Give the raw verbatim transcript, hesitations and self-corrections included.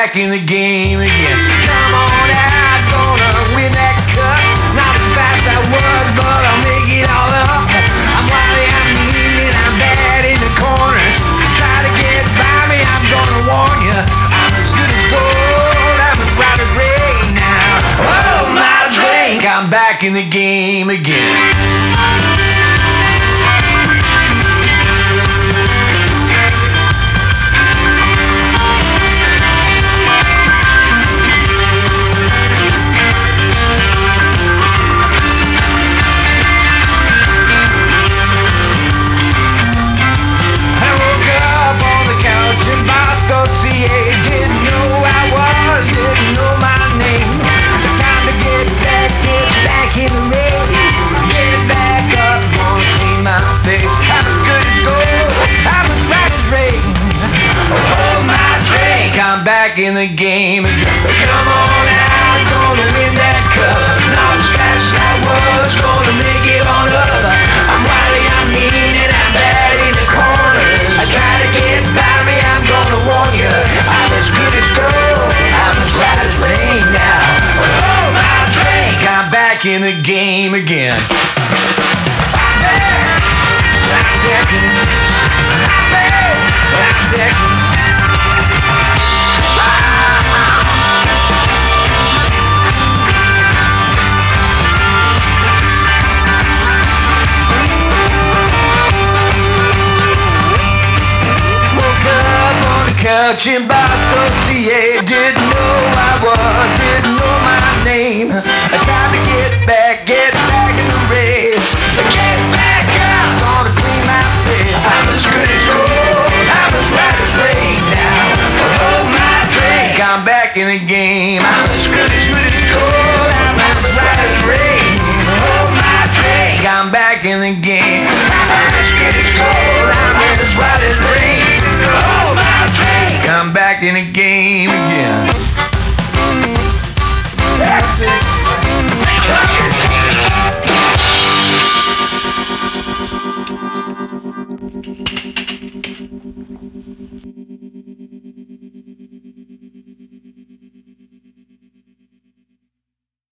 back in the game again. Come on out, gonna win that cup. Not as fast as I was, but I'll make it all up. I'm wily, I'm mean, and I'm bad in the corners. Try to get by me, I'm gonna warn you. I'm as good as gold, I'm as right as rain now. Oh, my drink, I'm back in the game again. Didn't know who I was, didn't know my name. Time to get back, get back in the race. Get back up, wanna clean my face. I'm as good as gold, I'm as right as rain. Oh, my drink, I'm back in the game again. Come on out, gonna win that cup. Not as fast as I was, gonna make it on up. I'm wily, I'm mean, and I'm bad in the corners. I try to get by me, I'm gonna warn you. I'm as good as gold, I'm as right as rain now. Oh, my drink, I'm back in the game again. I'm there, I'm there, I'm there, I'm there. Couch in Boston, C A. Didn't know who I was, didn't know my name. Time to get back, get back in the race. Get back up, gonna clean my face. I'm as good as gold, I'm as right as rain now. Oh, my drink, I'm back in the game. I'm as good as good as gold, I'm as right as rain. Oh, my drink, I'm back in the game. I'm as good as gold, I'm as right as rain. Oh, my drink, I'm back in the game again.